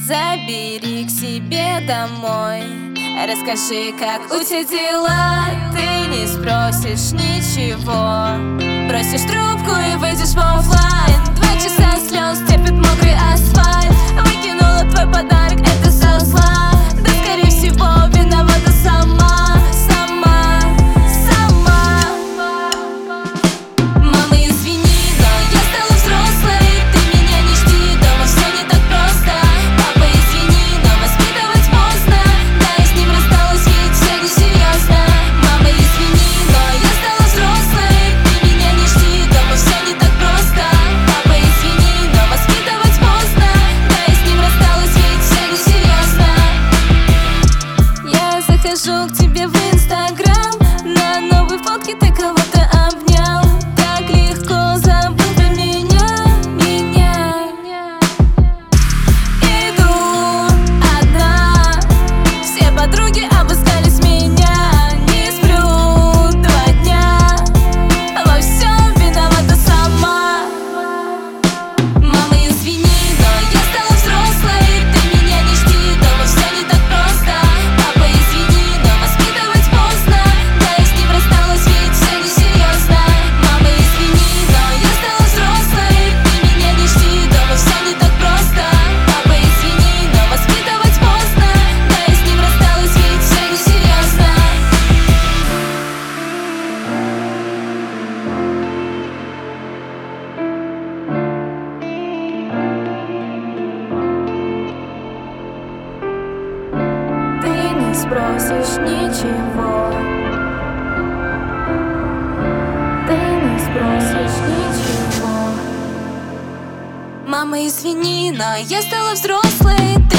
Забери к себе домой. Расскажи, как у тебя дела. Ты не спросишь ничего. Бросишь трубку и выйдешь в оффлайн. 2 часа слез терпит мокрый асфальт. Выкинула твой подарок, это со зла. Да скорее всего виновата сама. Мама, извини, но я стала взрослой. Ты меня не жди, дома все не так просто. Папа, извини, но воспитывать поздно. Да, я с ним рассталась, ведь все несерьезно. Мама, извини, но я стала взрослой. Ты меня не жди, дома все не так просто. Папа, извини, но воспитывать поздно. Да, я с ним рассталась, ведь все несерьезно. Я захожу к тебе в Инстаграм. На новой фотке ты кого-то обнял. Так легко забыл про меня. Иду одна. Все подруги обыскались меня. Не сплю 2 дня. Во всем виновата сама. Мама, извини, но я стала взрослой. Ты меня не жди, дома все не так просто. Папа, извини, но воспитывать поздно. Да, я с ним рассталась, ведь все несерьезно. Мама, извини, но я стала взрослой. Ты меня не жди, дома все не так просто. Папа, извини, но воспитывать поздно. Да, я с ним рассталась, ведь все несерьезно. Ты не спросишь ничего. Ты не спросишь ничего. Мама, извини, но я стала взрослой.